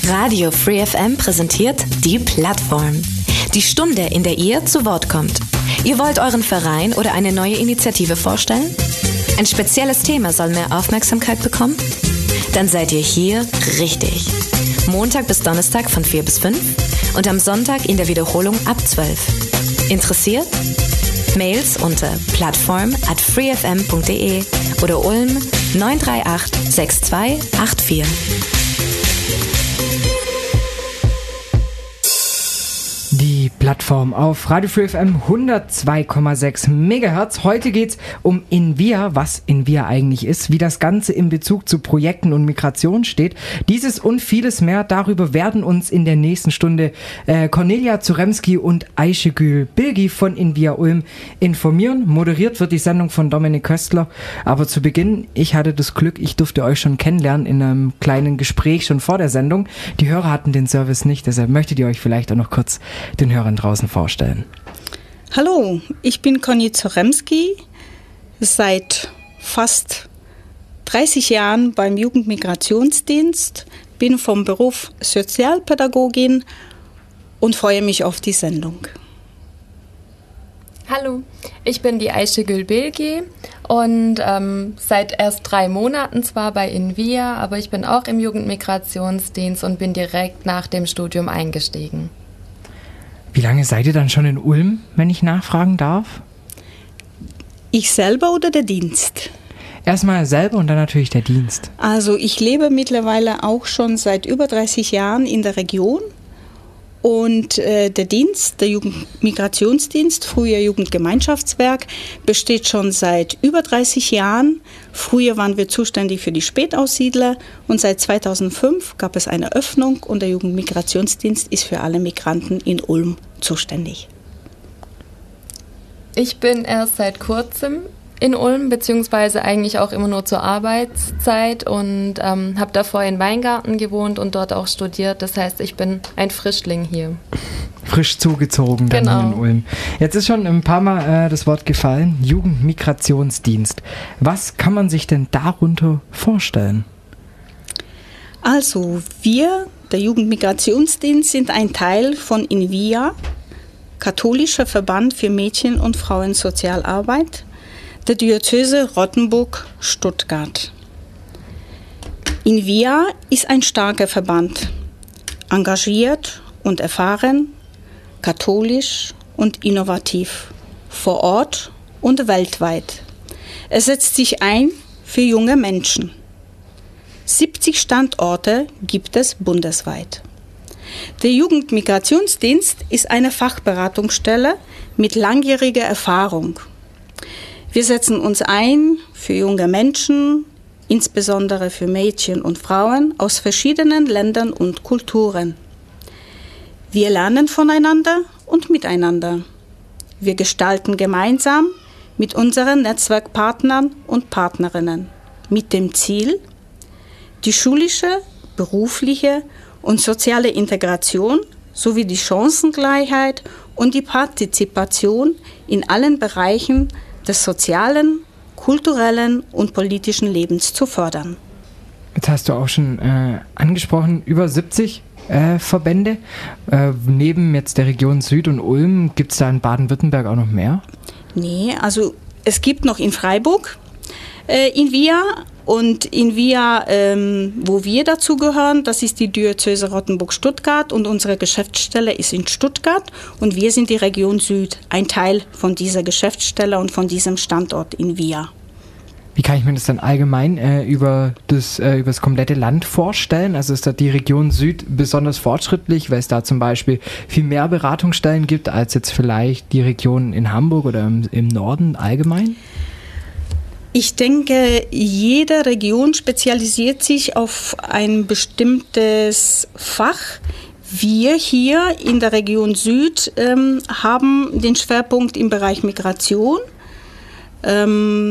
Radio Free FM präsentiert die Plattform. Die Stunde, in der ihr zu Wort kommt. Ihr wollt euren Verein oder eine neue Initiative vorstellen? Ein spezielles Thema soll mehr Aufmerksamkeit bekommen? Dann seid ihr hier richtig. Montag bis Donnerstag von 4 bis 5 und am Sonntag in der Wiederholung ab 12. Interessiert? Mails unter plattform@freefm.de oder Ulm 938 6284. Die Plattform auf Radio Free FM 102,6 MHz. Heute geht's um INVIA, was INVIA eigentlich ist, wie das Ganze in Bezug zu Projekten und Migration steht. Dieses und vieles mehr, darüber werden uns in der nächsten Stunde Cornelia Zuremski und Ayşegül Bilgi von INVIA Ulm informieren. Moderiert wird die Sendung von Dominik Köstler. Aber zu Beginn, ich hatte das Glück, ich durfte euch schon kennenlernen in einem kleinen Gespräch schon vor der Sendung. Die Hörer hatten den Service nicht, deshalb möchtet ihr euch vielleicht auch noch kurz den Hörern draußen vorstellen. Hallo, ich bin Conny Zuremski, seit fast 30 Jahren beim Jugendmigrationsdienst, bin vom Beruf Sozialpädagogin und freue mich auf die Sendung. Hallo, ich bin die Ayşegül Bilgi und seit erst 3 Monaten zwar bei INVIA, aber ich bin auch im Jugendmigrationsdienst und bin direkt nach dem Studium eingestiegen. Wie lange seid ihr dann schon in Ulm, wenn ich nachfragen darf? Ich selber oder der Dienst? Erstmal selber und dann natürlich der Dienst. Also ich lebe mittlerweile auch schon seit über 30 Jahren in der Region. Und der Dienst, der Jugendmigrationsdienst, früher Jugendgemeinschaftswerk, besteht schon seit über 30 Jahren. Früher waren wir zuständig für die Spätaussiedler und seit 2005 gab es eine Öffnung und der Jugendmigrationsdienst ist für alle Migranten in Ulm zuständig. Ich bin erst seit kurzem in Ulm, beziehungsweise eigentlich auch immer nur zur Arbeitszeit und habe davor in Weingarten gewohnt und dort auch studiert. Das heißt, ich bin ein Frischling hier. Frisch zugezogen dann genau. Hier in Ulm. Jetzt ist schon ein paar Mal das Wort gefallen, Jugendmigrationsdienst. Was kann man sich denn darunter vorstellen? Also wir, der Jugendmigrationsdienst, sind ein Teil von INVIA, katholischer Verband für Mädchen- und Frauensozialarbeit, der Diözese Rottenburg-Stuttgart. INVIA ist ein starker Verband, engagiert und erfahren, katholisch und innovativ, vor Ort und weltweit. Er setzt sich ein für junge Menschen. 70 Standorte gibt es bundesweit. Der Jugendmigrationsdienst ist eine Fachberatungsstelle mit langjähriger Erfahrung. Wir setzen uns ein für junge Menschen, insbesondere für Mädchen und Frauen aus verschiedenen Ländern und Kulturen. Wir lernen voneinander und miteinander. Wir gestalten gemeinsam mit unseren Netzwerkpartnern und Partnerinnen mit dem Ziel, die schulische, berufliche und soziale Integration sowie die Chancengleichheit und die Partizipation in allen Bereichen des sozialen, kulturellen und politischen Lebens zu fördern. Jetzt hast du auch schon angesprochen, über 70 Verbände. Neben jetzt der Region Süd und Ulm, gibt es da in Baden-Württemberg auch noch mehr? Nee, also es gibt noch in Freiburg INVIA und INVIA, wo wir dazu gehören, das ist die Diözese Rottenburg-Stuttgart und unsere Geschäftsstelle ist in Stuttgart und wir sind die Region Süd, ein Teil von dieser Geschäftsstelle und von diesem Standort INVIA. Wie kann ich mir das dann allgemein über das komplette Land vorstellen? Also ist da die Region Süd besonders fortschrittlich, weil es da zum Beispiel viel mehr Beratungsstellen gibt als jetzt vielleicht die Region in Hamburg oder im Norden allgemein? Ich denke, jede Region spezialisiert sich auf ein bestimmtes Fach. Wir hier in der Region Süd haben den Schwerpunkt im Bereich Migration. Der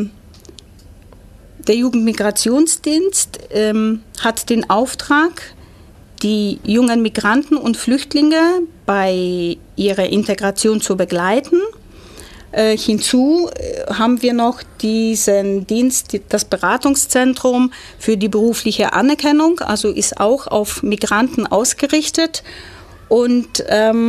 Jugendmigrationsdienst hat den Auftrag, die jungen Migranten und Flüchtlinge bei ihrer Integration zu begleiten. Hinzu haben wir noch diesen Dienst, das Beratungszentrum für die berufliche Anerkennung, also ist auch auf Migranten ausgerichtet. Und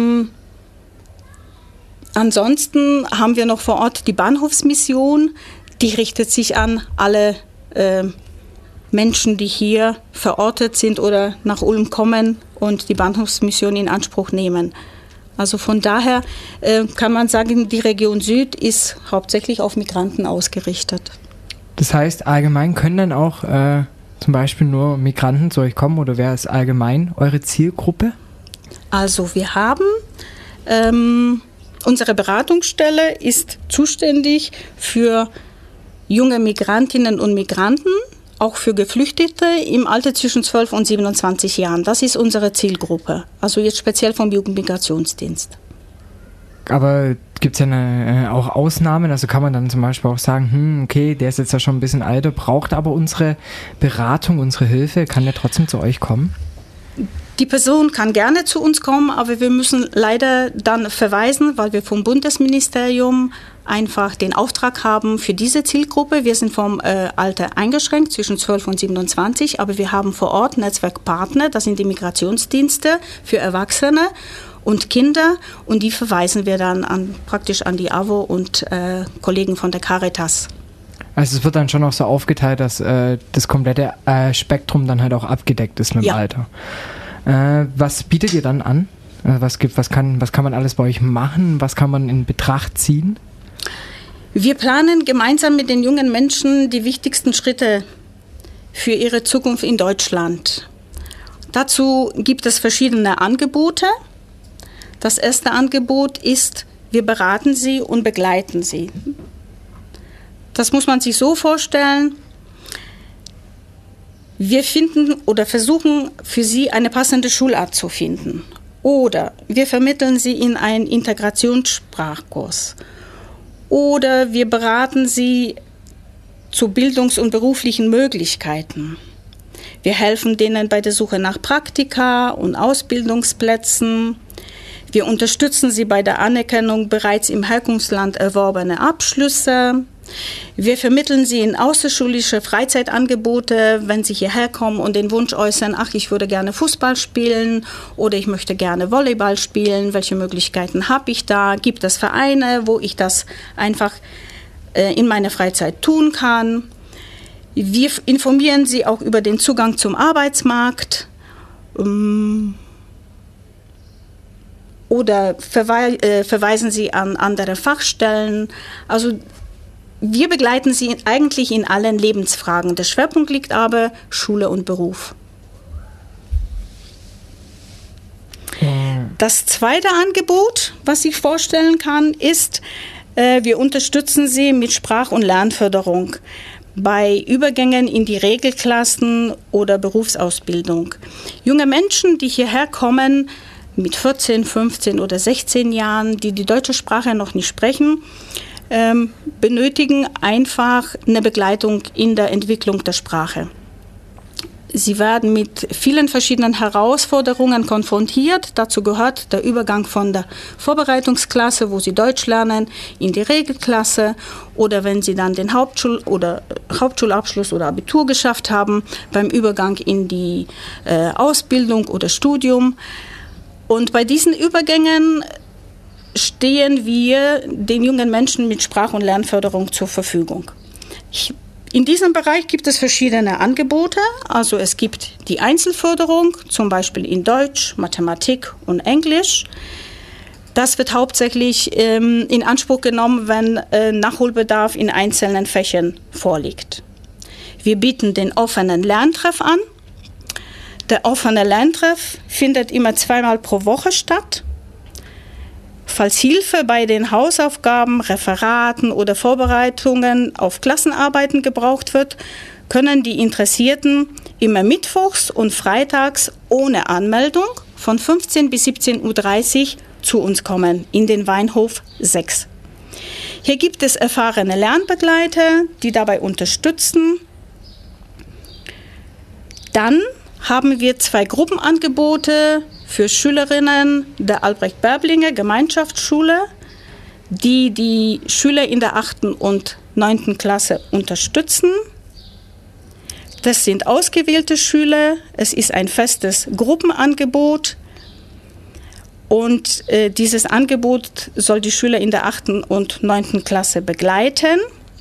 ansonsten haben wir noch vor Ort die Bahnhofsmission, die richtet sich an alle Menschen, die hier verortet sind oder nach Ulm kommen und die Bahnhofsmission in Anspruch nehmen. Also von daher kann man sagen, die Region Süd ist hauptsächlich auf Migranten ausgerichtet. Das heißt, allgemein können dann auch zum Beispiel nur Migranten zu euch kommen oder wer ist allgemein eure Zielgruppe? Also wir haben, unsere Beratungsstelle ist zuständig für junge Migrantinnen und Migranten, auch für Geflüchtete im Alter zwischen 12 und 27 Jahren. Das ist unsere Zielgruppe, also jetzt speziell vom Jugendmigrationsdienst. Aber gibt es ja auch Ausnahmen? Also kann man dann zum Beispiel auch sagen, okay, der ist jetzt ja schon ein bisschen älter, braucht aber unsere Beratung, unsere Hilfe, kann der trotzdem zu euch kommen? Die Person kann gerne zu uns kommen, aber wir müssen leider dann verweisen, weil wir vom Bundesministerium einfach den Auftrag haben für diese Zielgruppe. Wir sind vom Alter eingeschränkt, zwischen 12 und 27, aber wir haben vor Ort Netzwerkpartner, das sind die Migrationsdienste für Erwachsene und Kinder und die verweisen wir dann praktisch an die AWO und Kollegen von der Caritas. Also es wird dann schon auch so aufgeteilt, dass das komplette Spektrum dann halt auch abgedeckt ist mit dem Alter. Was bietet ihr dann an? Was kann man alles bei euch machen? Was kann man in Betracht ziehen? Wir planen gemeinsam mit den jungen Menschen die wichtigsten Schritte für ihre Zukunft in Deutschland. Dazu gibt es verschiedene Angebote. Das erste Angebot ist, wir beraten sie und begleiten sie. Das muss man sich so vorstellen. Wir finden oder versuchen für sie eine passende Schulart zu finden. Oder wir vermitteln sie in einen Integrationssprachkurs. Oder wir beraten sie zu bildungs- und beruflichen Möglichkeiten. Wir helfen denen bei der Suche nach Praktika und Ausbildungsplätzen. Wir unterstützen sie bei der Anerkennung bereits im Herkunftsland erworbener Abschlüsse. Wir vermitteln sie in außerschulische Freizeitangebote, wenn sie hierher kommen und den Wunsch äußern, ich würde gerne Fußball spielen oder ich möchte gerne Volleyball spielen. Welche Möglichkeiten habe ich da? Gibt es Vereine, wo ich das einfach in meiner Freizeit tun kann? Wir informieren sie auch über den Zugang zum Arbeitsmarkt oder verweisen sie an andere Fachstellen. Also wir begleiten sie eigentlich in allen Lebensfragen. Der Schwerpunkt liegt aber Schule und Beruf. Das zweite Angebot, was ich vorstellen kann, ist, wir unterstützen sie mit Sprach- und Lernförderung bei Übergängen in die Regelklassen oder Berufsausbildung. Junge Menschen, die hierher kommen, mit 14, 15 oder 16 Jahren, die deutsche Sprache noch nicht sprechen, benötigen einfach eine Begleitung in der Entwicklung der Sprache. Sie werden mit vielen verschiedenen Herausforderungen konfrontiert. Dazu gehört der Übergang von der Vorbereitungsklasse, wo sie Deutsch lernen, in die Regelklasse oder wenn sie dann den Hauptschulabschluss oder Abitur geschafft haben, beim Übergang in die Ausbildung oder Studium. Und bei diesen Übergängen stehen wir den jungen Menschen mit Sprach- und Lernförderung zur Verfügung. In diesem Bereich gibt es verschiedene Angebote. Also es gibt die Einzelförderung, zum Beispiel in Deutsch, Mathematik und Englisch. Das wird hauptsächlich in Anspruch genommen, wenn Nachholbedarf in einzelnen Fächern vorliegt. Wir bieten den offenen Lerntreff an. Der offene Lerntreff findet immer 2-mal pro Woche statt. Falls Hilfe bei den Hausaufgaben, Referaten oder Vorbereitungen auf Klassenarbeiten gebraucht wird, können die Interessierten immer mittwochs und freitags ohne Anmeldung von 15 bis 17:30 Uhr zu uns kommen, in den Weinhof 6. Hier gibt es erfahrene Lernbegleiter, die dabei unterstützen. Dann haben wir 2 Gruppenangebote für Schülerinnen der Albrecht-Berblinger Gemeinschaftsschule. die die Schüler in der 8. und 9. Klasse unterstützen. Das sind ausgewählte Schüler, es ist ein festes Gruppenangebot und dieses Angebot soll die Schüler in der 8. und 9. Klasse begleiten.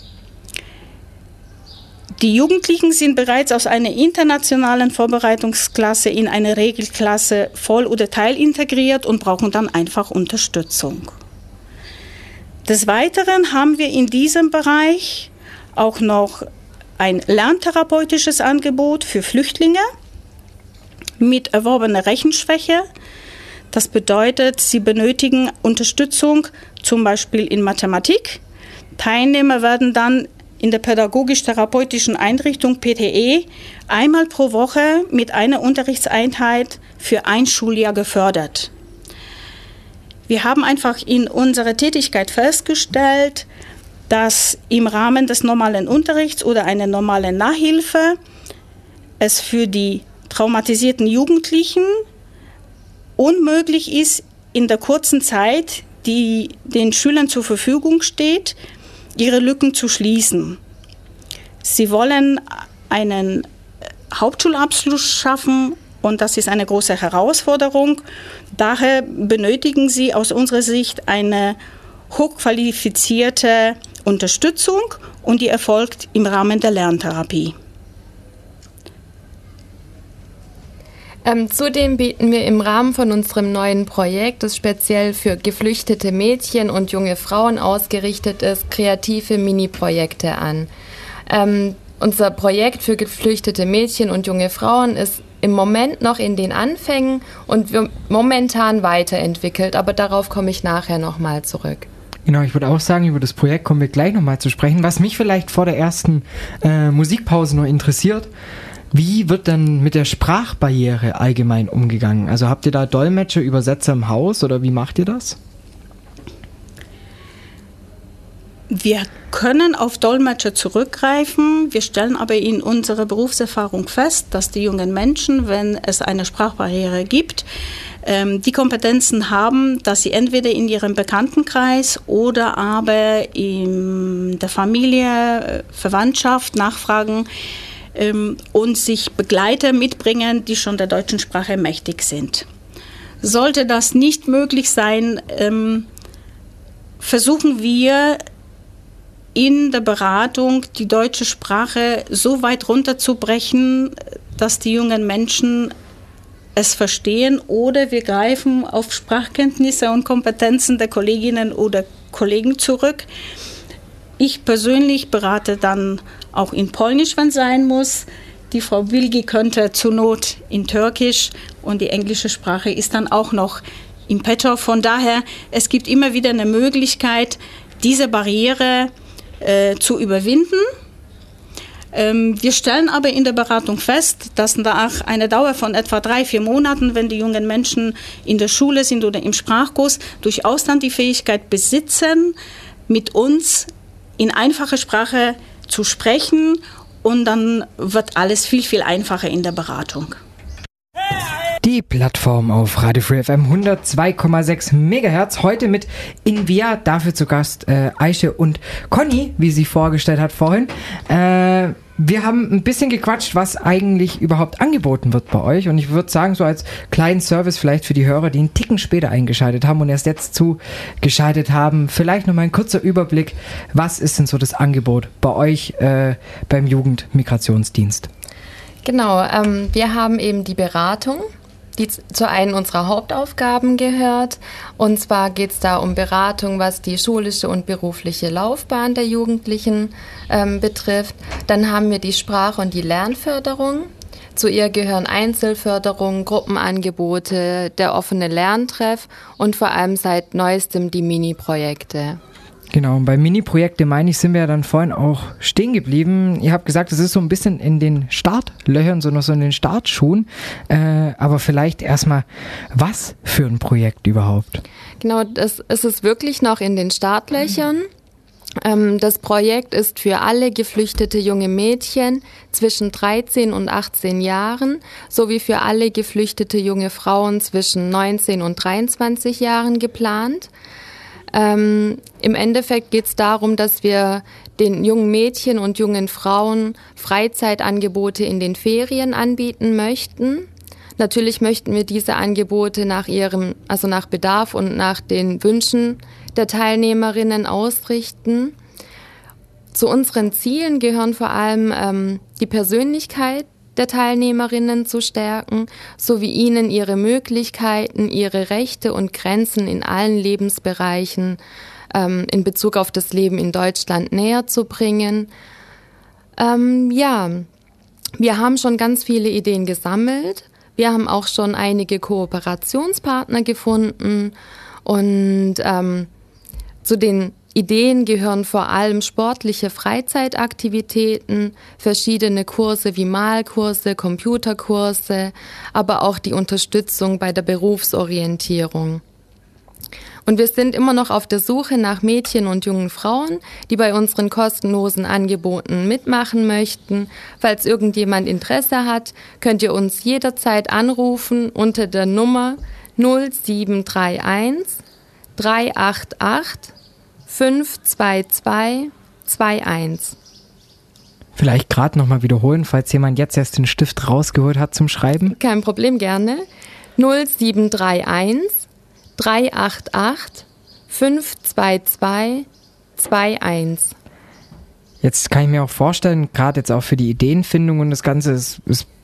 Die Jugendlichen sind bereits aus einer internationalen Vorbereitungsklasse in eine Regelklasse voll- oder teilintegriert und brauchen dann einfach Unterstützung. Des Weiteren haben wir in diesem Bereich auch noch ein lerntherapeutisches Angebot für Flüchtlinge mit erworbener Rechenschwäche. Das bedeutet, sie benötigen Unterstützung, zum Beispiel in Mathematik. Teilnehmer werden dann in der pädagogisch-therapeutischen Einrichtung PTE einmal pro Woche mit einer Unterrichtseinheit für ein Schuljahr gefördert. Wir haben einfach in unserer Tätigkeit festgestellt, dass im Rahmen des normalen Unterrichts oder einer normalen Nachhilfe es für die traumatisierten Jugendlichen unmöglich ist, in der kurzen Zeit, die den Schülern zur Verfügung steht, ihre Lücken zu schließen. Sie wollen einen Hauptschulabschluss schaffen und das ist eine große Herausforderung. Daher benötigen sie aus unserer Sicht eine hochqualifizierte Unterstützung und die erfolgt im Rahmen der Lerntherapie. Zudem bieten wir im Rahmen von unserem neuen Projekt, das speziell für geflüchtete Mädchen und junge Frauen ausgerichtet ist, kreative Mini-Projekte an. Unser Projekt für geflüchtete Mädchen und junge Frauen ist im Moment noch in den Anfängen und wird momentan weiterentwickelt, aber darauf komme ich nachher nochmal zurück. Genau, ich würde auch sagen, über das Projekt kommen wir gleich nochmal zu sprechen. Was mich vielleicht vor der ersten Musikpause nur interessiert: Wie wird denn mit der Sprachbarriere allgemein umgegangen? Also habt ihr da Dolmetscher, Übersetzer im Haus oder wie macht ihr das? Wir können auf Dolmetscher zurückgreifen. Wir stellen aber in unserer Berufserfahrung fest, dass die jungen Menschen, wenn es eine Sprachbarriere gibt, die Kompetenzen haben, dass sie entweder in ihrem Bekanntenkreis oder aber in der Familie, Verwandtschaft nachfragen und sich Begleiter mitbringen, die schon der deutschen Sprache mächtig sind. Sollte das nicht möglich sein, versuchen wir in der Beratung die deutsche Sprache so weit runterzubrechen, dass die jungen Menschen es verstehen, oder wir greifen auf Sprachkenntnisse und Kompetenzen der Kolleginnen oder Kollegen zurück. Ich persönlich berate dann auch in Polnisch, wenn sein muss. Die Frau Bilgi könnte zur Not in Türkisch und die englische Sprache ist dann auch noch im Petto. Von daher, es gibt immer wieder eine Möglichkeit, diese Barriere zu überwinden. Wir stellen aber in der Beratung fest, dass nach einer Dauer von etwa 3-4 Monaten, wenn die jungen Menschen in der Schule sind oder im Sprachkurs, durchaus dann die Fähigkeit besitzen, mit uns in einfacher Sprache zu sprechen, und dann wird alles viel, viel einfacher in der Beratung. Die Plattform auf Radio Free FM 102,6 MHz. Heute mit Invia, dafür zu Gast Aische und Conny, wie sie vorgestellt hat vorhin. Wir haben ein bisschen gequatscht, was eigentlich überhaupt angeboten wird bei euch. Und ich würde sagen, so als kleinen Service vielleicht für die Hörer, die einen Ticken später eingeschaltet haben und erst jetzt zugeschaltet haben, vielleicht nochmal ein kurzer Überblick. Was ist denn so das Angebot bei euch beim Jugendmigrationsdienst? Genau, wir haben eben die Beratung, die zu einem unserer Hauptaufgaben gehört. Und zwar geht es da um Beratung, was die schulische und berufliche Laufbahn der Jugendlichen betrifft. Dann haben wir die Sprach- und die Lernförderung. Zu ihr gehören Einzelförderung, Gruppenangebote, der offene Lerntreff und vor allem seit neuestem die Mini-Projekte. Genau, und bei Mini-Projekte, meine ich, sind wir ja dann vorhin auch stehen geblieben. Ihr habt gesagt, es ist so ein bisschen in den Startlöchern, so noch so in den Startschuhen. Aber vielleicht erstmal, was für ein Projekt überhaupt? Genau, das ist es wirklich noch in den Startlöchern. Das Projekt ist für alle geflüchtete junge Mädchen zwischen 13 und 18 Jahren sowie für alle geflüchtete junge Frauen zwischen 19 und 23 Jahren geplant. Im Endeffekt geht es darum, dass wir den jungen Mädchen und jungen Frauen Freizeitangebote in den Ferien anbieten möchten. Natürlich möchten wir diese Angebote nach Bedarf und nach den Wünschen der Teilnehmerinnen ausrichten. Zu unseren Zielen gehören vor allem die Persönlichkeit der Teilnehmerinnen zu stärken, sowie ihnen ihre Möglichkeiten, ihre Rechte und Grenzen in allen Lebensbereichen in Bezug auf das Leben in Deutschland näher zu bringen. Wir haben schon ganz viele Ideen gesammelt. Wir haben auch schon einige Kooperationspartner gefunden und zu den Ideen gehören vor allem sportliche Freizeitaktivitäten, verschiedene Kurse wie Malkurse, Computerkurse, aber auch die Unterstützung bei der Berufsorientierung. Und wir sind immer noch auf der Suche nach Mädchen und jungen Frauen, die bei unseren kostenlosen Angeboten mitmachen möchten. Falls irgendjemand Interesse hat, könnt ihr uns jederzeit anrufen unter der Nummer 0731 388 52221. Vielleicht gerade nochmal wiederholen, falls jemand jetzt erst den Stift rausgeholt hat zum Schreiben. Kein Problem, gerne. 0731 388 52221. Jetzt kann ich mir auch vorstellen, gerade jetzt auch für die Ideenfindung und das Ganze, es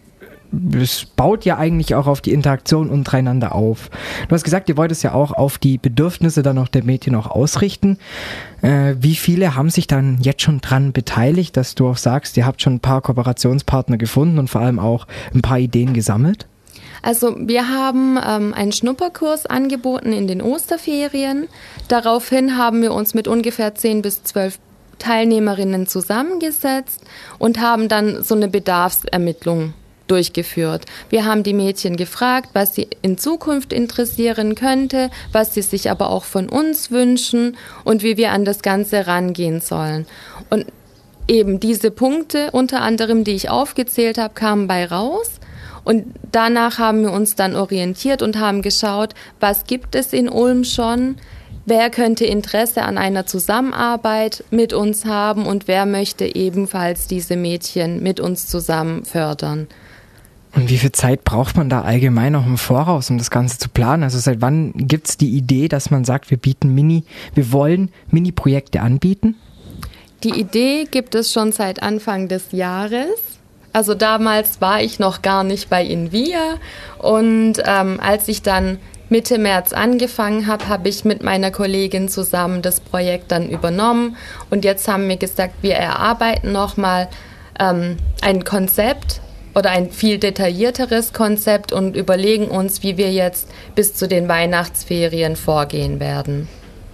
baut ja eigentlich auch auf die Interaktion untereinander auf. Du hast gesagt, ihr wollt es ja auch auf die Bedürfnisse dann auch der Mädchen auch ausrichten. Wie viele haben sich dann jetzt schon dran beteiligt, dass du auch sagst, ihr habt schon ein paar Kooperationspartner gefunden und vor allem auch ein paar Ideen gesammelt? Also wir haben einen Schnupperkurs angeboten in den Osterferien. Daraufhin haben wir uns mit ungefähr 10 bis 12 Teilnehmerinnen zusammengesetzt und haben dann so eine Bedarfsermittlung durchgeführt. Wir haben die Mädchen gefragt, was sie in Zukunft interessieren könnte, was sie sich aber auch von uns wünschen und wie wir an das Ganze rangehen sollen. Und eben diese Punkte, unter anderem, die ich aufgezählt habe, kamen bei raus. Und danach haben wir uns dann orientiert und haben geschaut, was gibt es in Ulm schon, wer könnte Interesse an einer Zusammenarbeit mit uns haben und wer möchte ebenfalls diese Mädchen mit uns zusammen fördern. Und wie viel Zeit braucht man da allgemein auch im Voraus, um das Ganze zu planen? Also seit wann gibt es die Idee, dass man sagt, wir wollen Mini-Projekte anbieten? Die Idee gibt es schon seit Anfang des Jahres. Also damals war ich noch gar nicht bei INVIA und als ich dann Mitte März angefangen habe, habe ich mit meiner Kollegin zusammen das Projekt dann übernommen und jetzt haben wir gesagt, wir erarbeiten nochmal ein Konzept oder ein viel detaillierteres Konzept und überlegen uns, wie wir jetzt bis zu den Weihnachtsferien vorgehen werden.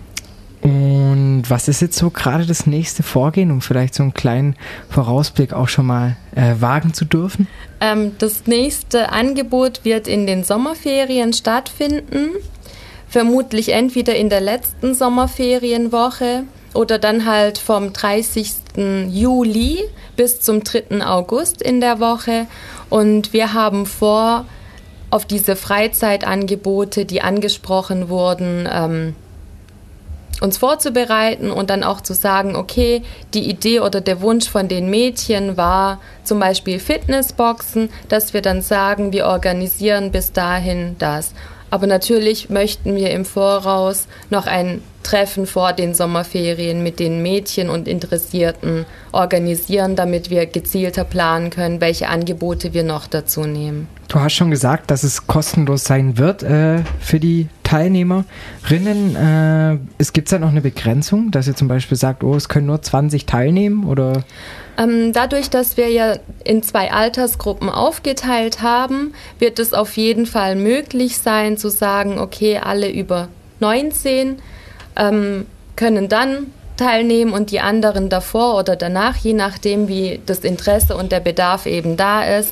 Und was ist jetzt so gerade das nächste Vorgehen, um vielleicht so einen kleinen Vorausblick auch schon mal wagen zu dürfen? Das nächste Angebot wird in den Sommerferien stattfinden. Vermutlich entweder in der letzten Sommerferienwoche oder dann halt vom 30. Juli bis zum 3. August in der Woche. Und wir haben vor, auf diese Freizeitangebote, die angesprochen wurden, uns vorzubereiten und dann auch zu sagen, okay, die Idee oder der Wunsch von den Mädchen war zum Beispiel Fitnessboxen, dass wir dann sagen, wir organisieren bis dahin das. Aber natürlich möchten wir im Voraus noch ein Treffen vor den Sommerferien mit den Mädchen und Interessierten organisieren, damit wir gezielter planen können, welche Angebote wir noch dazu nehmen. Du hast schon gesagt, dass es kostenlos sein wird für die Teilnehmerinnen. Es gibt ja noch eine Begrenzung, dass ihr zum Beispiel sagt, es können nur 20 teilnehmen, oder? Dadurch, dass wir ja in 2 Altersgruppen aufgeteilt haben, wird es auf jeden Fall möglich sein zu sagen, okay, alle über 19 können dann teilnehmen und die anderen davor oder danach, je nachdem, wie das Interesse und der Bedarf eben da ist.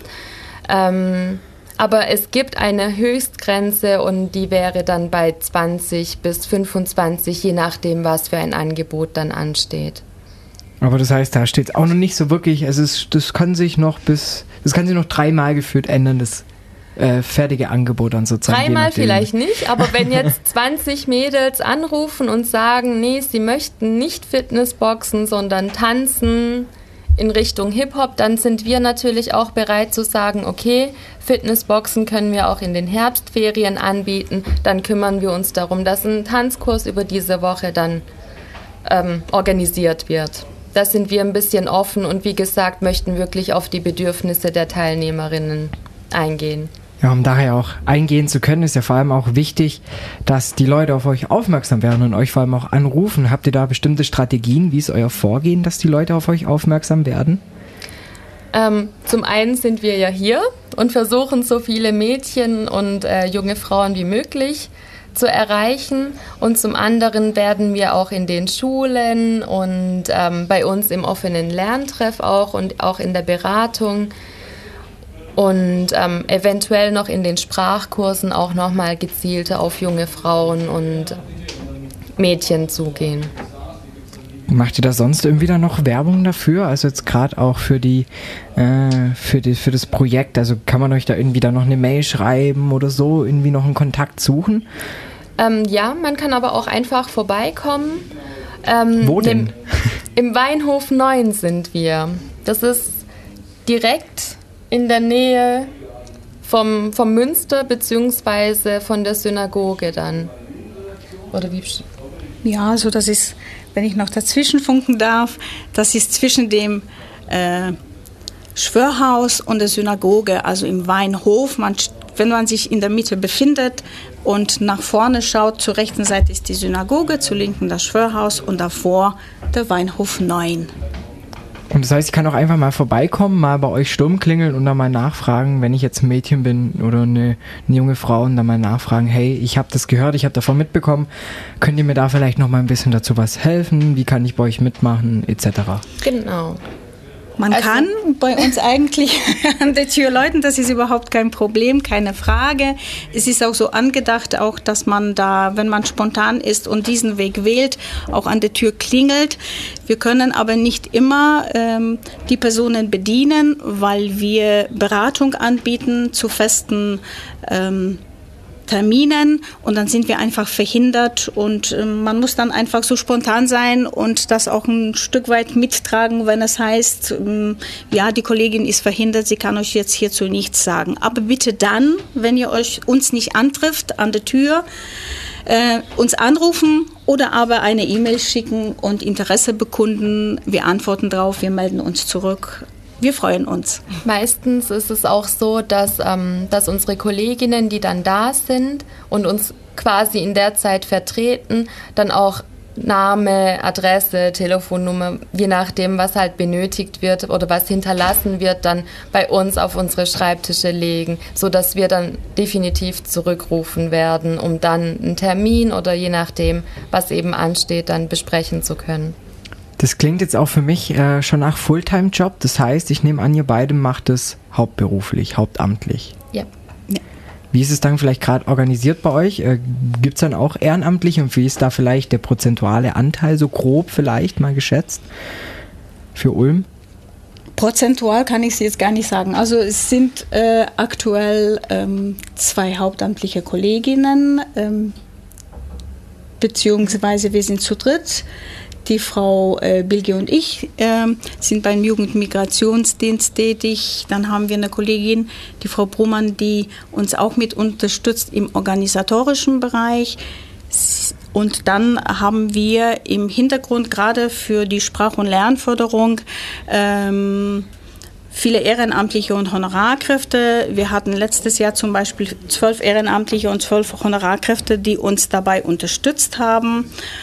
Aber es gibt eine Höchstgrenze und die wäre dann bei 20 bis 25, je nachdem, was für ein Angebot dann ansteht. Aber das heißt, da steht auch noch nicht so wirklich, das kann sich noch 3-mal gefühlt ändern. fertige Angebot dann sozusagen? Dreimal vielleicht nicht, aber wenn jetzt 20 Mädels anrufen und sagen, nee, sie möchten nicht Fitnessboxen, sondern tanzen in Richtung Hip-Hop, dann sind wir natürlich auch bereit zu sagen, okay, Fitnessboxen können wir auch in den Herbstferien anbieten, dann kümmern wir uns darum, dass ein Tanzkurs über diese Woche dann organisiert wird. Da sind wir ein bisschen offen und wie gesagt, möchten wirklich auf die Bedürfnisse der Teilnehmerinnen eingehen. Ja, um daher auch eingehen zu können, ist ja vor allem auch wichtig, dass die Leute auf euch aufmerksam werden und euch vor allem auch anrufen. Habt ihr da bestimmte Strategien? Wie ist euer Vorgehen, dass die Leute auf euch aufmerksam werden? Zum einen sind wir ja hier und versuchen, so viele Mädchen und junge Frauen wie möglich zu erreichen. Und zum anderen werden wir auch in den Schulen und bei uns im offenen Lerntreff auch und auch in der Beratung und eventuell noch in den Sprachkursen auch nochmal gezielter auf junge Frauen und Mädchen zugehen. Macht ihr da sonst irgendwie dann noch Werbung dafür? Also jetzt gerade auch für für das Projekt. Also kann man euch da irgendwie dann noch eine Mail schreiben oder so, irgendwie noch einen Kontakt suchen? Ja, man kann aber auch einfach vorbeikommen. Wo denn? Im Weinhof 9 sind wir. Das ist direkt in der Nähe vom Münster beziehungsweise von der Synagoge dann. Oder wie? Ja, also das ist, wenn ich noch dazwischen funken darf, das ist zwischen dem Schwörhaus und der Synagoge, also im Weinhof. Wenn man sich in der Mitte befindet und nach vorne schaut, zur rechten Seite ist die Synagoge, zur linken das Schwörhaus und davor der Weinhof 9. Und das heißt, ich kann auch einfach mal vorbeikommen, mal bei euch Sturm klingeln und dann mal nachfragen, wenn ich jetzt ein Mädchen bin oder eine junge Frau und dann mal nachfragen, hey, ich habe das gehört, ich habe davon mitbekommen, könnt ihr mir da vielleicht noch mal ein bisschen dazu was helfen, wie kann ich bei euch mitmachen, etc. Genau. Man kann bei uns eigentlich an der Tür läuten, das ist überhaupt kein Problem, keine Frage. Es ist auch so angedacht, auch dass man da, wenn man spontan ist und diesen Weg wählt, auch an der Tür klingelt. Wir können aber nicht immer die Personen bedienen, weil wir Beratung anbieten zu festen Terminen und dann sind wir einfach verhindert und man muss dann einfach so spontan sein und das auch ein Stück weit mittragen, wenn es heißt, ja, die Kollegin ist verhindert, sie kann euch jetzt hierzu nichts sagen. Aber bitte dann, wenn ihr uns nicht antrifft an der Tür, uns anrufen oder aber eine E-Mail schicken und Interesse bekunden. Wir antworten drauf, wir melden uns zurück. Wir freuen uns. Meistens ist es auch so, dass unsere Kolleginnen, die dann da sind und uns quasi in der Zeit vertreten, dann auch Name, Adresse, Telefonnummer, je nachdem, was halt benötigt wird oder was hinterlassen wird, dann bei uns auf unsere Schreibtische legen, sodass wir dann definitiv zurückrufen werden, um dann einen Termin oder je nachdem, was eben ansteht, dann besprechen zu können. Das klingt jetzt auch für mich schon nach Fulltime-Job. Das heißt, ich nehme an, ihr beide macht es hauptberuflich, hauptamtlich. Ja. Wie ist es dann vielleicht gerade organisiert bei euch? Gibt es dann auch Ehrenamtliche und wie ist da vielleicht der prozentuale Anteil, so grob vielleicht mal geschätzt für Ulm? Prozentual kann ich es jetzt gar nicht sagen. Also es sind aktuell 2 hauptamtliche Kolleginnen, beziehungsweise wir sind zu dritt. Die Frau Bilge und ich sind beim Jugendmigrationsdienst tätig. Dann haben wir eine Kollegin, die Frau Brumann, die uns auch mit unterstützt im organisatorischen Bereich. Und dann haben wir im Hintergrund gerade für die Sprach- und Lernförderung viele Ehrenamtliche und Honorarkräfte. Wir hatten letztes Jahr zum Beispiel 12 Ehrenamtliche und 12 Honorarkräfte, die uns dabei unterstützt haben.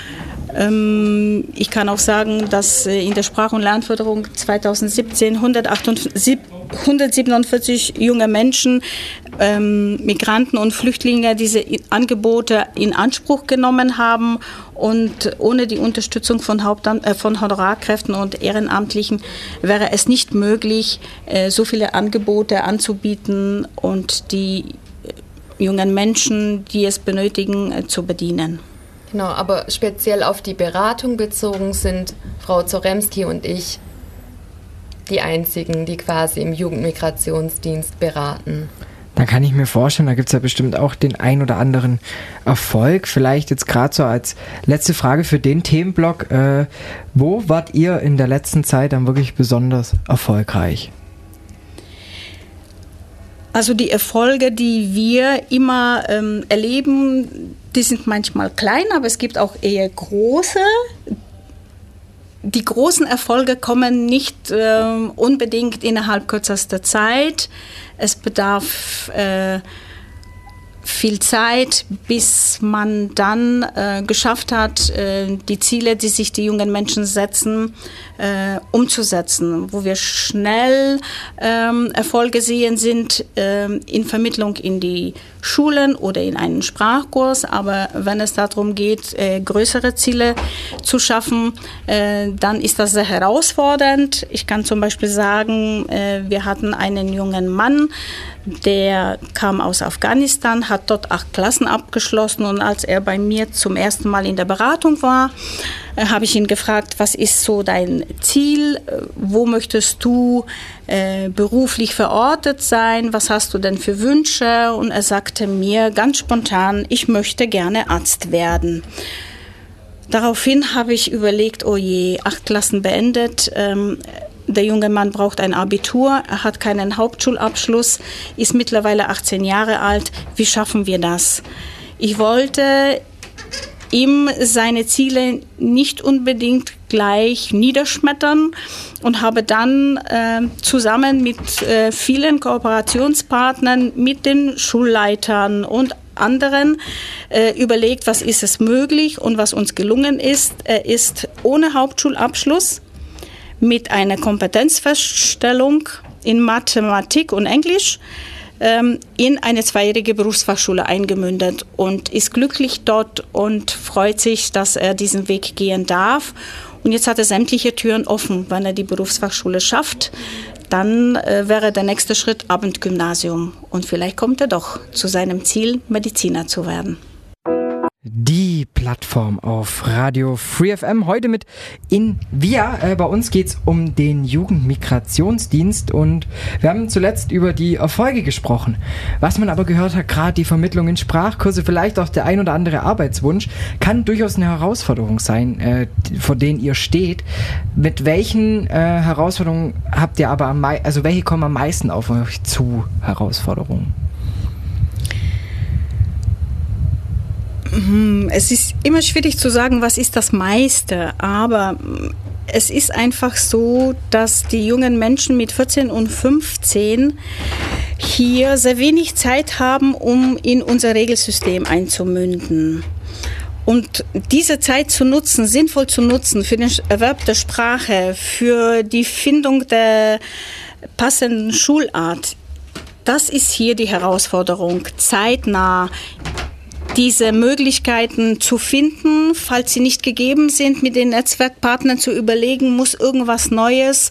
Ich kann auch sagen, dass in der Sprach- und Lernförderung 2017 147 junge Menschen, Migranten und Flüchtlinge diese Angebote in Anspruch genommen haben. Und ohne die Unterstützung von Honorarkräften und Ehrenamtlichen wäre es nicht möglich, so viele Angebote anzubieten und die jungen Menschen, die es benötigen, zu bedienen. Genau, aber speziell auf die Beratung bezogen sind Frau Zoremski und ich die einzigen, die quasi im Jugendmigrationsdienst beraten. Dann kann ich mir vorstellen, da gibt es ja bestimmt auch den ein oder anderen Erfolg. Vielleicht jetzt gerade so als letzte Frage für den Themenblock. Wo wart ihr in der letzten Zeit dann wirklich besonders erfolgreich? Also die Erfolge, die wir immer erleben, die sind manchmal klein, aber es gibt auch eher große. Die großen Erfolge kommen nicht unbedingt innerhalb kürzester Zeit. Es bedarf viel Zeit, bis man dann geschafft hat, die Ziele, die sich die jungen Menschen setzen, umzusetzen. Wo wir schnell Erfolge sehen, sind in Vermittlung in die Schulen oder in einen Sprachkurs. Aber wenn es darum geht, größere Ziele zu schaffen, dann ist das sehr herausfordernd. Ich kann zum Beispiel sagen, wir hatten einen jungen Mann, der kam aus Afghanistan, hat dort 8 Klassen abgeschlossen und als er bei mir zum ersten Mal in der Beratung war, habe ich ihn gefragt, was ist so dein Ziel, wo möchtest du beruflich verortet sein, was hast du denn für Wünsche? Und er sagte mir ganz spontan, ich möchte gerne Arzt werden. Daraufhin habe ich überlegt, oh je, 8 Klassen beendet, der junge Mann braucht ein Abitur, er hat keinen Hauptschulabschluss, ist mittlerweile 18 Jahre alt. Wie schaffen wir das? Ich wollte ihm seine Ziele nicht unbedingt gleich niederschmettern und habe dann zusammen mit vielen Kooperationspartnern, mit den Schulleitern und anderen überlegt, was ist es möglich und was uns gelungen ist. Er ist ohne Hauptschulabschluss mit einer Kompetenzfeststellung in Mathematik und Englisch in eine 2-jährige Berufsfachschule eingemündet und ist glücklich dort und freut sich, dass er diesen Weg gehen darf. Und jetzt hat er sämtliche Türen offen. Wenn er die Berufsfachschule schafft, dann wäre der nächste Schritt Abendgymnasium. Und vielleicht kommt er doch zu seinem Ziel, Mediziner zu werden. Die Plattform auf Radio Free FM, heute mit InVia. Bei uns geht's um den Jugendmigrationsdienst und wir haben zuletzt über die Erfolge gesprochen. Was man aber gehört hat, gerade die Vermittlung in Sprachkurse, vielleicht auch der ein oder andere Arbeitswunsch, kann durchaus eine Herausforderung sein, vor denen ihr steht. Mit welchen Herausforderungen habt ihr aber welche kommen am meisten auf euch zu, Herausforderungen? Es ist immer schwierig zu sagen, was ist das meiste, aber es ist einfach so, dass die jungen Menschen mit 14 und 15 hier sehr wenig Zeit haben, um in unser Regelsystem einzumünden. Und diese Zeit zu nutzen, sinnvoll zu nutzen für den Erwerb der Sprache, für die Findung der passenden Schulart, das ist hier die Herausforderung, zeitnah diese Möglichkeiten zu finden, falls sie nicht gegeben sind, mit den Netzwerkpartnern zu überlegen, muss irgendwas Neues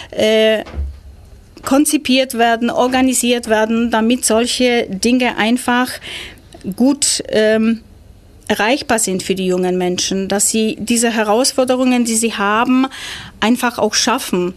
konzipiert werden, organisiert werden, damit solche Dinge einfach gut erreichbar sind für die jungen Menschen, dass sie diese Herausforderungen, die sie haben, einfach auch schaffen.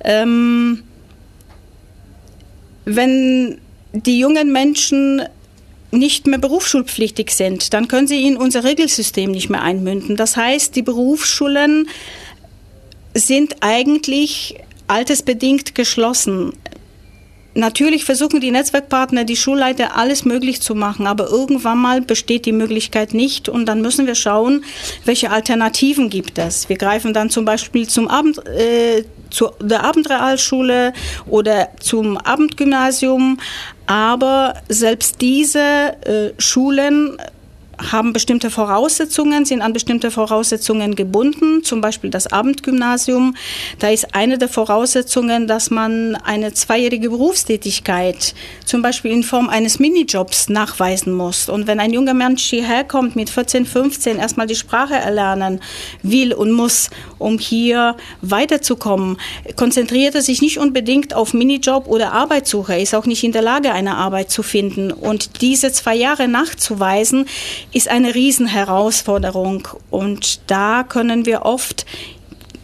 Wenn die jungen Menschen nicht mehr berufsschulpflichtig sind, dann können sie in unser Regelsystem nicht mehr einmünden. Das heißt, die Berufsschulen sind eigentlich altersbedingt geschlossen. Natürlich versuchen die Netzwerkpartner, die Schulleiter, alles möglich zu machen, aber irgendwann mal besteht die Möglichkeit nicht und dann müssen wir schauen, welche Alternativen gibt es. Wir greifen dann zum Beispiel zu der Abendrealschule oder zum Abendgymnasium, aber selbst diese Schulen haben bestimmte Voraussetzungen, sind an bestimmte Voraussetzungen gebunden, zum Beispiel das Abendgymnasium. Da ist eine der Voraussetzungen, dass man eine 2-jährige Berufstätigkeit, zum Beispiel in Form eines Minijobs, nachweisen muss. Und wenn ein junger Mensch hierher kommt mit 14, 15, erstmal die Sprache erlernen will und muss, um hier weiterzukommen, konzentriert er sich nicht unbedingt auf Minijob oder Arbeitssuche. Er ist auch nicht in der Lage, eine Arbeit zu finden. Und diese 2 Jahre nachzuweisen, ist eine Riesenherausforderung und da können wir oft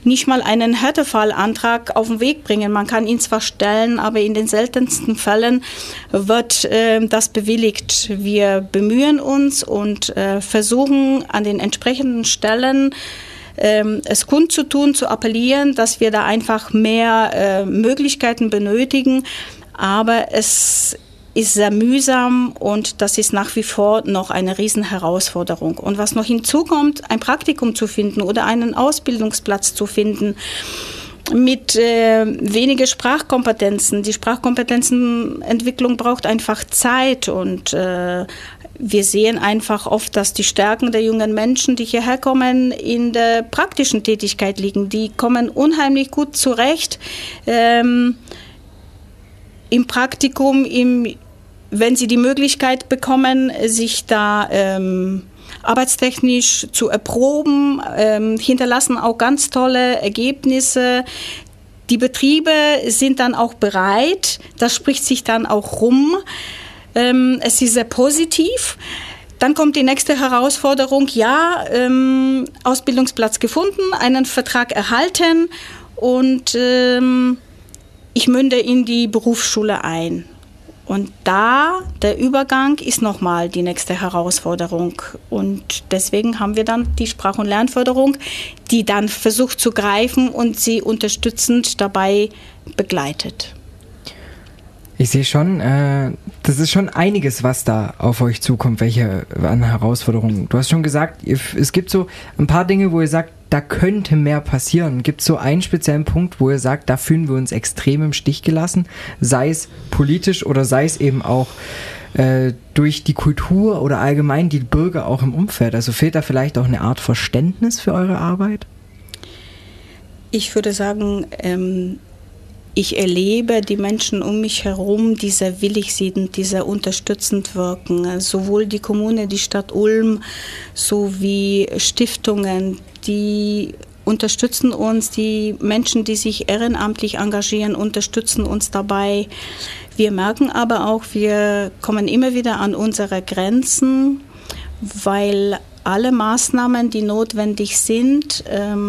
nicht mal einen Härtefallantrag auf den Weg bringen. Man kann ihn zwar stellen, aber in den seltensten Fällen wird das bewilligt. Wir bemühen uns und versuchen an den entsprechenden Stellen es kundzutun, zu appellieren, dass wir da einfach mehr Möglichkeiten benötigen. Aber es ist sehr mühsam und das ist nach wie vor noch eine Riesenherausforderung. Und was noch hinzukommt, ein Praktikum zu finden oder einen Ausbildungsplatz zu finden mit weniger Sprachkompetenzen. Die Sprachkompetenzenentwicklung braucht einfach Zeit und wir sehen einfach oft, dass die Stärken der jungen Menschen, die hierher kommen, in der praktischen Tätigkeit liegen. Die kommen unheimlich gut zurecht im Praktikum, wenn sie die Möglichkeit bekommen, sich da arbeitstechnisch zu erproben, hinterlassen auch ganz tolle Ergebnisse. Die Betriebe sind dann auch bereit, das spricht sich dann auch rum. Es ist sehr positiv. Dann kommt die nächste Herausforderung, Ausbildungsplatz gefunden, einen Vertrag erhalten und ich münde in die Berufsschule ein. Und da, der Übergang ist nochmal die nächste Herausforderung. Und deswegen haben wir dann die Sprach- und Lernförderung, die dann versucht zu greifen und sie unterstützend dabei begleitet. Ich sehe schon, das ist schon einiges, was da auf euch zukommt, welche an Herausforderungen. Du hast schon gesagt, es gibt so ein paar Dinge, wo ihr sagt, da könnte mehr passieren. Gibt es so einen speziellen Punkt, wo ihr sagt, da fühlen wir uns extrem im Stich gelassen, sei es politisch oder sei es eben auch durch die Kultur oder allgemein die Bürger auch im Umfeld? Also fehlt da vielleicht auch eine Art Verständnis für eure Arbeit? Ich würde sagen, ich erlebe die Menschen um mich herum, die sehr willig sind, die sehr unterstützend wirken. Sowohl die Kommune, die Stadt Ulm, sowie Stiftungen, die unterstützen uns. Die Menschen, die sich ehrenamtlich engagieren, unterstützen uns dabei. Wir merken aber auch, wir kommen immer wieder an unsere Grenzen, weil alle Maßnahmen, die notwendig sind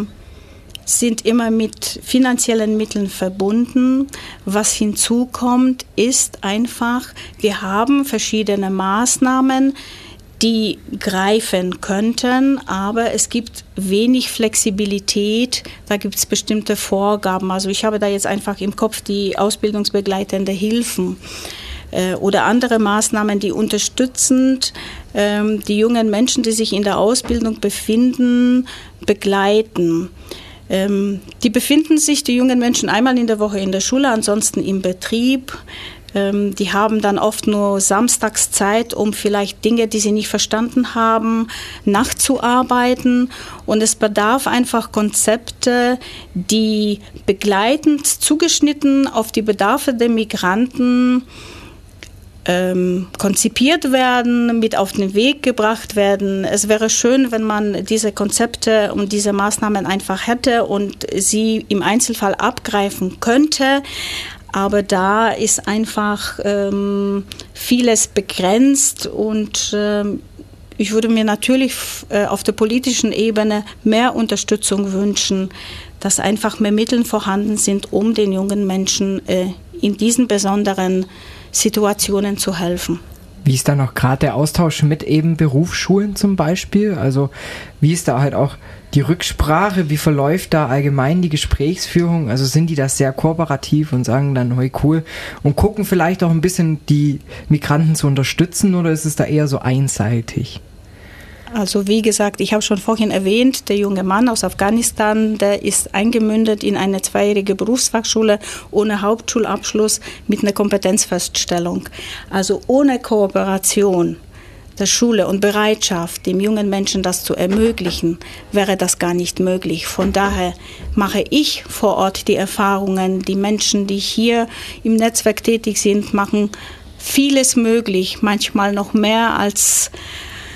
immer mit finanziellen Mitteln verbunden. Was hinzukommt, ist einfach, wir haben verschiedene Maßnahmen, die greifen könnten, aber es gibt wenig Flexibilität, da gibt es bestimmte Vorgaben. Also ich habe da jetzt einfach im Kopf die ausbildungsbegleitende Hilfen oder andere Maßnahmen, die unterstützend die jungen Menschen, die sich in der Ausbildung befinden, begleiten. Die befinden sich, die jungen Menschen, einmal in der Woche in der Schule, ansonsten im Betrieb. Die haben dann oft nur samstags Zeit, um vielleicht Dinge, die sie nicht verstanden haben, nachzuarbeiten. Und es bedarf einfach Konzepte, die begleitend, zugeschnitten auf die Bedarfe der Migranten konzipiert werden, mit auf den Weg gebracht werden. Es wäre schön, wenn man diese Konzepte und diese Maßnahmen einfach hätte und sie im Einzelfall abgreifen könnte. Aber da ist einfach vieles begrenzt und ich würde mir natürlich auf der politischen Ebene mehr Unterstützung wünschen, dass einfach mehr Mittel vorhanden sind, um den jungen Menschen in diesen besonderen Situationen zu helfen. Wie ist da noch gerade der Austausch mit eben Berufsschulen zum Beispiel? Also wie ist da halt auch die Rücksprache? Wie verläuft da allgemein die Gesprächsführung? Also sind die da sehr kooperativ und sagen dann, hey cool, und gucken vielleicht auch ein bisschen die Migranten zu unterstützen oder ist es da eher so einseitig? Also wie gesagt, ich habe schon vorhin erwähnt, der junge Mann aus Afghanistan, der ist eingemündet in eine 2-jährige Berufsfachschule ohne Hauptschulabschluss mit einer Kompetenzfeststellung. Also ohne Kooperation der Schule und Bereitschaft, dem jungen Menschen das zu ermöglichen, wäre das gar nicht möglich. Von daher mache ich vor Ort die Erfahrungen. Die Menschen, die hier im Netzwerk tätig sind, machen vieles möglich, manchmal noch mehr als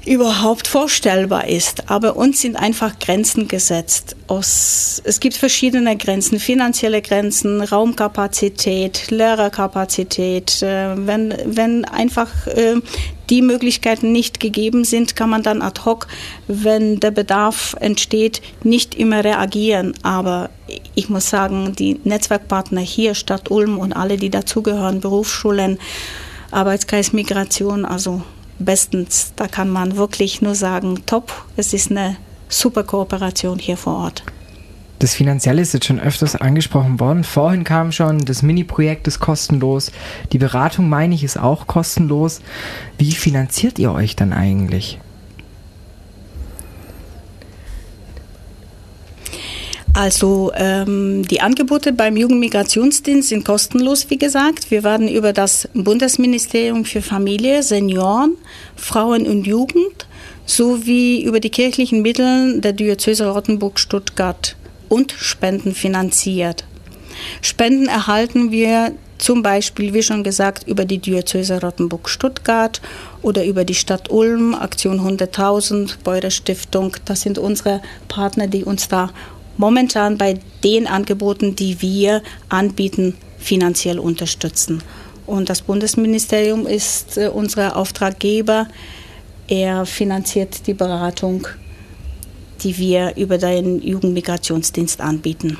überhaupt vorstellbar ist. Aber uns sind einfach Grenzen gesetzt. Es gibt verschiedene Grenzen, finanzielle Grenzen, Raumkapazität, Lehrerkapazität. Wenn einfach die Möglichkeiten nicht gegeben sind, kann man dann ad hoc, wenn der Bedarf entsteht, nicht immer reagieren. Aber ich muss sagen, die Netzwerkpartner hier, Stadt Ulm und alle, die dazugehören, Berufsschulen, Arbeitskreis Migration, also bestens. Da kann man wirklich nur sagen, top, es ist eine super Kooperation hier vor Ort. Das Finanzielle ist jetzt schon öfters angesprochen worden. Vorhin kam schon, das Mini-Projekt ist kostenlos. Die Beratung, meine ich, ist auch kostenlos. Wie finanziert ihr euch dann eigentlich? Also die Angebote beim Jugendmigrationsdienst sind kostenlos, wie gesagt. Wir werden über das Bundesministerium für Familie, Senioren, Frauen und Jugend sowie über die kirchlichen Mittel der Diözese Rottenburg-Stuttgart und Spenden finanziert. Spenden erhalten wir zum Beispiel, wie schon gesagt, über die Diözese Rottenburg-Stuttgart oder über die Stadt Ulm, Aktion 100.000, Beurer Stiftung. Das sind unsere Partner, die uns da momentan bei den Angeboten, die wir anbieten, finanziell unterstützen. Und das Bundesministerium ist unser Auftraggeber. Er finanziert die Beratung, die wir über den Jugendmigrationsdienst anbieten.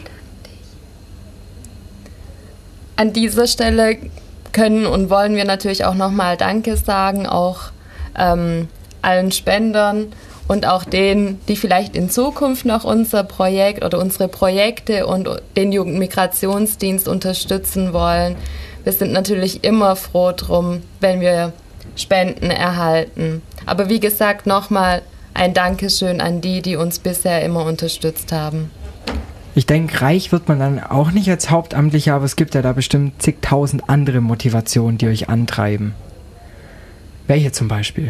An dieser Stelle können und wollen wir natürlich auch nochmal Danke sagen, auch allen Spendern und auch denen, die vielleicht in Zukunft noch unser Projekt oder unsere Projekte und den Jugendmigrationsdienst unterstützen wollen. Wir sind natürlich immer froh drum, wenn wir Spenden erhalten. Aber wie gesagt, nochmal ein Dankeschön an die uns bisher immer unterstützt haben. Ich denke, reich wird man dann auch nicht als Hauptamtlicher, aber es gibt ja da bestimmt zigtausend andere Motivationen, die euch antreiben. Welche zum Beispiel?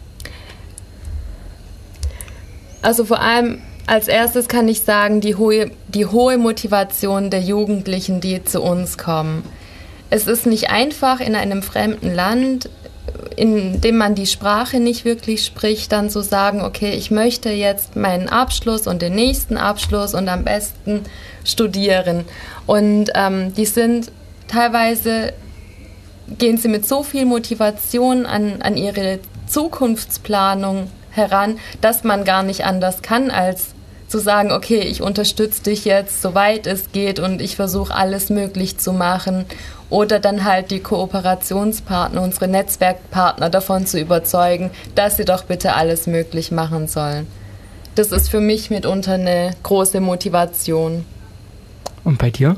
Also vor allem als erstes kann ich sagen, die hohe Motivation der Jugendlichen, die zu uns kommen. Es ist nicht einfach, in einem fremden Land, in dem man die Sprache nicht wirklich spricht, dann zu sagen, okay, ich möchte jetzt meinen Abschluss und den nächsten Abschluss und am besten studieren. Und die sind teilweise, gehen sie mit so viel Motivation an ihre Zukunftsplanung heran, dass man gar nicht anders kann, als zu sagen, okay, ich unterstütze dich jetzt, soweit es geht und ich versuche alles möglich zu machen. Oder dann halt die Kooperationspartner, unsere Netzwerkpartner davon zu überzeugen, dass sie doch bitte alles möglich machen sollen. Das ist für mich mitunter eine große Motivation. Und bei dir?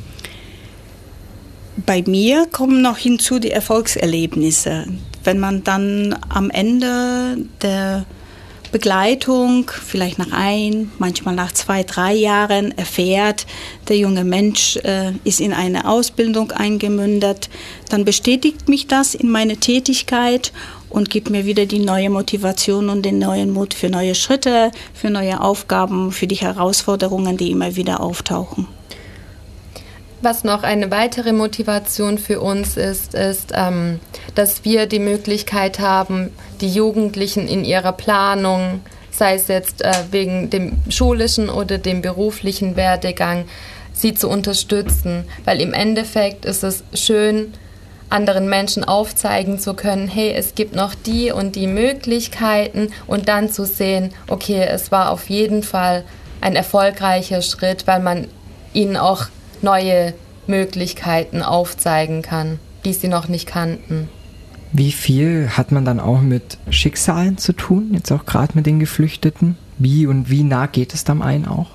Bei mir kommen noch hinzu die Erfolgserlebnisse. Wenn man dann am Ende der Begleitung, vielleicht nach manchmal nach 2, 3 Jahren erfährt, der junge Mensch ist in eine Ausbildung eingemündet, dann bestätigt mich das in meine Tätigkeit und gibt mir wieder die neue Motivation und den neuen Mut für neue Schritte, für neue Aufgaben, für die Herausforderungen, die immer wieder auftauchen. Was noch eine weitere Motivation für uns ist, dass wir die Möglichkeit haben, die Jugendlichen in ihrer Planung, sei es jetzt wegen dem schulischen oder dem beruflichen Werdegang, sie zu unterstützen. Weil im Endeffekt ist es schön, anderen Menschen aufzeigen zu können, hey, es gibt noch die und die Möglichkeiten und dann zu sehen, okay, es war auf jeden Fall ein erfolgreicher Schritt, weil man ihnen auch neue Möglichkeiten aufzeigen kann, die sie noch nicht kannten. Wie viel hat man dann auch mit Schicksalen zu tun, jetzt auch gerade mit den Geflüchteten? Wie nah geht es dann einen auch?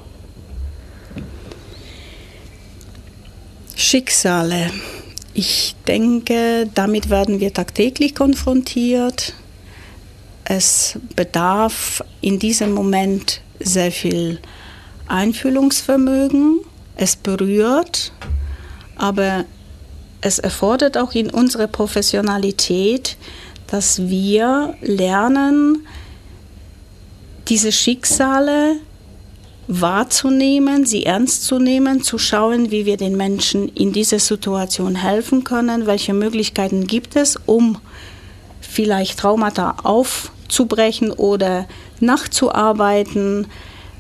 Schicksale. Ich denke, damit werden wir tagtäglich konfrontiert. Es bedarf in diesem Moment sehr viel Einfühlungsvermögen. Es berührt, aber es erfordert auch in unserer Professionalität, dass wir lernen, diese Schicksale wahrzunehmen, sie ernst zu nehmen, zu schauen, wie wir den Menschen in dieser Situation helfen können, welche Möglichkeiten gibt es, um vielleicht Traumata aufzubrechen oder nachzuarbeiten.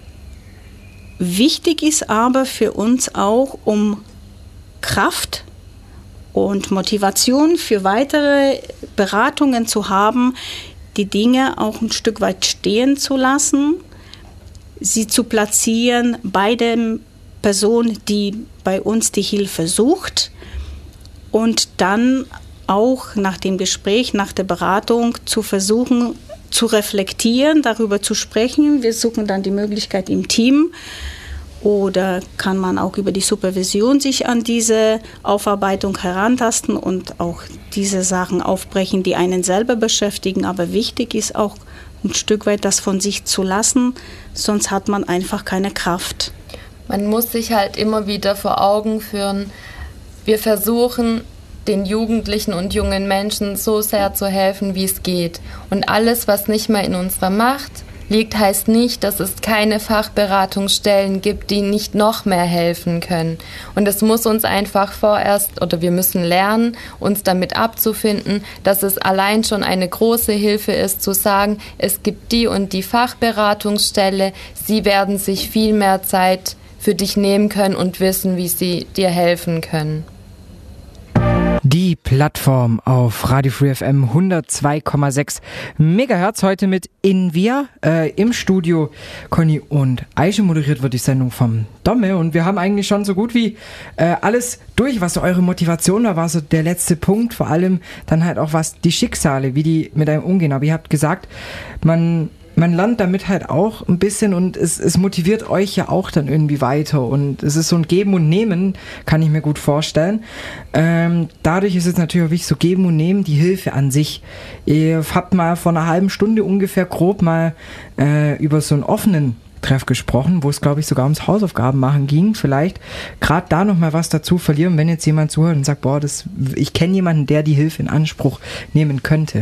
Wichtig ist aber für uns auch, um Kraft und Motivation für weitere Beratungen zu haben, die Dinge auch ein Stück weit stehen zu lassen, sie zu platzieren bei der Person, die bei uns die Hilfe sucht, und dann auch nach dem Gespräch, nach der Beratung zu versuchen, zu reflektieren, darüber zu sprechen. Wir suchen dann die Möglichkeit im Team, oder kann man auch über die Supervision sich an diese Aufarbeitung herantasten und auch diese Sachen aufbrechen, die einen selber beschäftigen. Aber wichtig ist auch ein Stück weit das von sich zu lassen, sonst hat man einfach keine Kraft. Man muss sich halt immer wieder vor Augen führen, wir versuchen, den Jugendlichen und jungen Menschen so sehr zu helfen, wie es geht. Und alles, was nicht mehr in unserer Macht liegt, heißt nicht, dass es keine Fachberatungsstellen gibt, die nicht noch mehr helfen können. Und es muss uns einfach wir müssen lernen, uns damit abzufinden, dass es allein schon eine große Hilfe ist, zu sagen, es gibt die und die Fachberatungsstelle, sie werden sich viel mehr Zeit für dich nehmen können und wissen, wie sie dir helfen können. Die Plattform auf Radio Free FM 102,6 Megahertz, heute mit InVia. Im Studio Conny und Aische, moderiert wird die Sendung vom Domme, und wir haben eigentlich schon so gut wie alles durch, was so eure Motivation war so der letzte Punkt, vor allem dann halt auch was die Schicksale, wie die mit einem umgehen. Aber ihr habt gesagt, man lernt damit halt auch ein bisschen, und es motiviert euch ja auch dann irgendwie weiter, und es ist so ein Geben und Nehmen, kann ich mir gut vorstellen. Dadurch ist es natürlich auch wichtig, so Geben und Nehmen, die Hilfe an sich. Ihr habt mal vor einer halben Stunde ungefähr grob mal über so einen offenen Treff gesprochen, wo es, glaube ich, sogar ums Hausaufgaben machen ging. Vielleicht gerade da nochmal was dazu verlieren, wenn jetzt jemand zuhört und sagt, ich kenne jemanden, der die Hilfe in Anspruch nehmen könnte.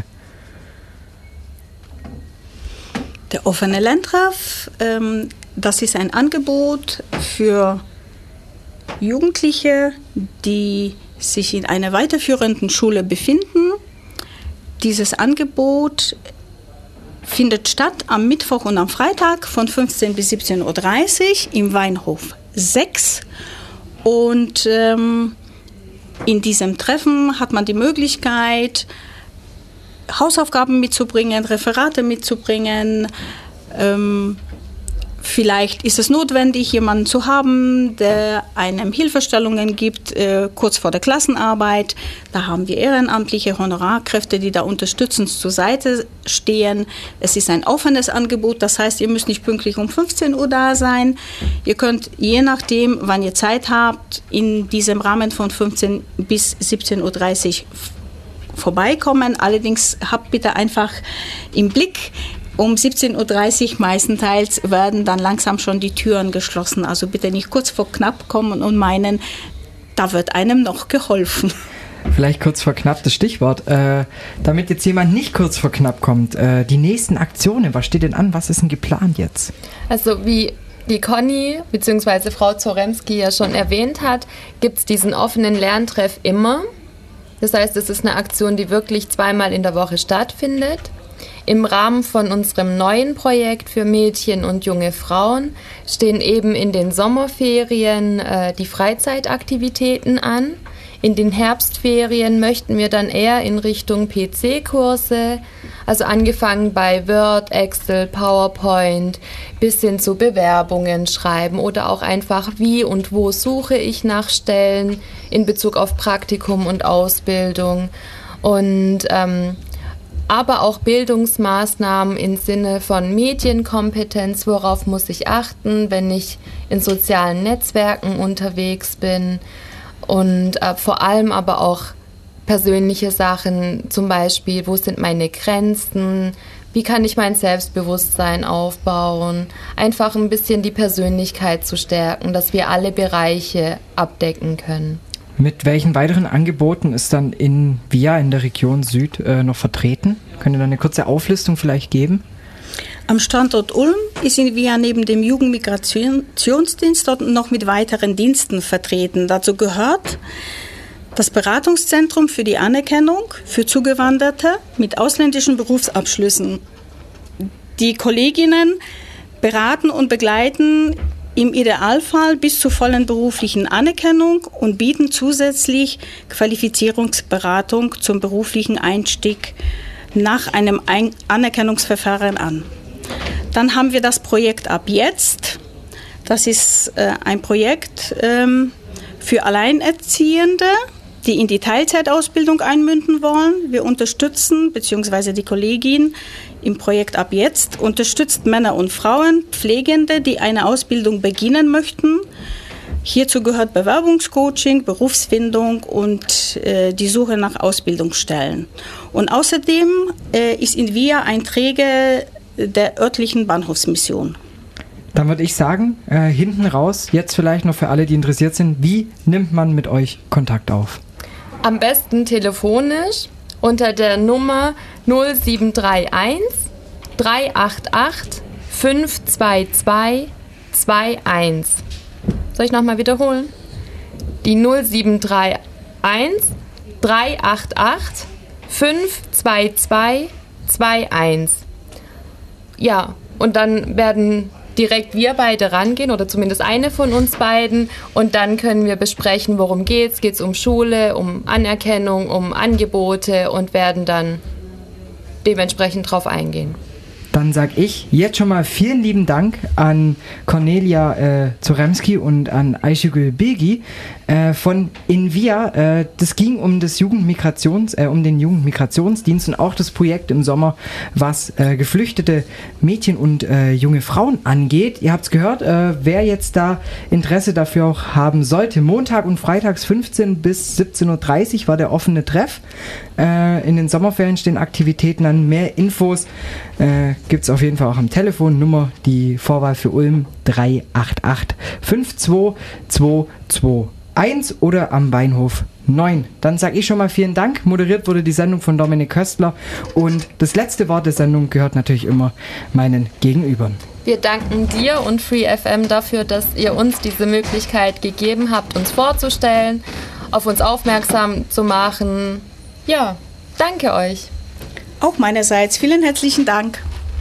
Der offene Lerntreff, das ist ein Angebot für Jugendliche, die sich in einer weiterführenden Schule befinden. Dieses Angebot findet statt am Mittwoch und am Freitag von 15 bis 17.30 Uhr im Weinhof 6. Und in diesem Treffen hat man die Möglichkeit, Hausaufgaben mitzubringen, Referate mitzubringen. Vielleicht ist es notwendig, jemanden zu haben, der einem Hilfestellungen gibt, kurz vor der Klassenarbeit. Da haben wir ehrenamtliche Honorarkräfte, die da unterstützend zur Seite stehen. Es ist ein offenes Angebot, das heißt, ihr müsst nicht pünktlich um 15 Uhr da sein. Ihr könnt, je nachdem, wann ihr Zeit habt, in diesem Rahmen von 15 bis 17.30 Uhr vorbeikommen. Allerdings habt bitte einfach im Blick, um 17.30 Uhr meistenteils werden dann langsam schon die Türen geschlossen. Also bitte nicht kurz vor knapp kommen und meinen, da wird einem noch geholfen. Vielleicht kurz vor knapp das Stichwort. Damit jetzt jemand nicht kurz vor knapp kommt, die nächsten Aktionen, was steht denn an? Was ist denn geplant jetzt? Also wie die Conny bzw. Frau Zoremski ja schon erwähnt hat, gibt es diesen offenen Lerntreff immer. Das heißt, es ist eine Aktion, die wirklich 2-mal in der Woche stattfindet. Im Rahmen von unserem neuen Projekt für Mädchen und junge Frauen stehen eben in den Sommerferien die Freizeitaktivitäten an. In den Herbstferien möchten wir dann eher in Richtung PC-Kurse, also angefangen bei Word, Excel, PowerPoint, bis hin zu Bewerbungen schreiben oder auch einfach wie und wo suche ich nach Stellen in Bezug auf Praktikum und Ausbildung, und aber auch Bildungsmaßnahmen im Sinne von Medienkompetenz, worauf muss ich achten, wenn ich in sozialen Netzwerken unterwegs bin, und vor allem aber auch persönliche Sachen, zum Beispiel, wo sind meine Grenzen, wie kann ich mein Selbstbewusstsein aufbauen, einfach ein bisschen die Persönlichkeit zu stärken, dass wir alle Bereiche abdecken können. Mit welchen weiteren Angeboten ist dann InVia in der Region Süd noch vertreten? Könnt ihr da eine kurze Auflistung vielleicht geben? Am Standort Ulm ist InVia neben dem Jugendmigrationsdienst dort noch mit weiteren Diensten vertreten. Dazu gehört das Beratungszentrum für die Anerkennung für Zugewanderte mit ausländischen Berufsabschlüssen. Die Kolleginnen beraten und begleiten im Idealfall bis zur vollen beruflichen Anerkennung und bieten zusätzlich Qualifizierungsberatung zum beruflichen Einstieg nach einem Anerkennungsverfahren an. Dann haben wir das Projekt Ab Jetzt. Das ist ein Projekt für Alleinerziehende, die in die Teilzeitausbildung einmünden wollen. Wir unterstützen, beziehungsweise die Kollegin im Projekt Ab Jetzt unterstützt Männer und Frauen, Pflegende, die eine Ausbildung beginnen möchten. Hierzu gehört Bewerbungscoaching, Berufsfindung und die Suche nach Ausbildungsstellen. Und außerdem ist INVIA ein Träger der örtlichen Bahnhofsmission. Dann würde ich sagen, hinten raus, jetzt vielleicht noch für alle, die interessiert sind, wie nimmt man mit euch Kontakt auf? Am besten telefonisch unter der Nummer 0731 388 522 21. Soll ich nochmal wiederholen? Die 0731 388 522 21. Ja, und dann werden direkt wir beide rangehen oder zumindest eine von uns beiden und dann können wir besprechen, worum geht's. Geht's um Schule, um Anerkennung, um Angebote und werden dann dementsprechend drauf eingehen. Dann sage ich jetzt schon mal vielen lieben Dank an Cornelia Zoremski und an Ayşegül Bilgi von INVIA. Das ging um das um den Jugendmigrationsdienst und auch das Projekt im Sommer, was geflüchtete Mädchen und junge Frauen angeht. Ihr habt es gehört, wer jetzt da Interesse dafür auch haben sollte. Montag und freitags 15 bis 17.30 Uhr war der offene Treff. In den Sommerferien stehen Aktivitäten an. Mehr Infos gibt es auf jeden Fall auch am Telefon. Nummer, die Vorwahl für Ulm 388 52221 oder am Bahnhof 9. Dann sage ich schon mal vielen Dank. Moderiert wurde die Sendung von Dominik Köstler und das letzte Wort der Sendung gehört natürlich immer meinen Gegenübern. Wir danken dir und Free FM dafür, dass ihr uns diese Möglichkeit gegeben habt, uns vorzustellen, auf uns aufmerksam zu machen. Ja, danke euch. Auch meinerseits vielen herzlichen Dank.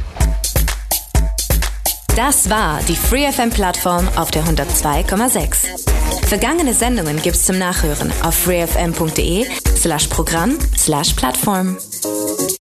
Das war die Free FM Plattform auf der 102,6. Vergangene Sendungen gibt's zum Nachhören auf freefm.de/Programm/Plattform.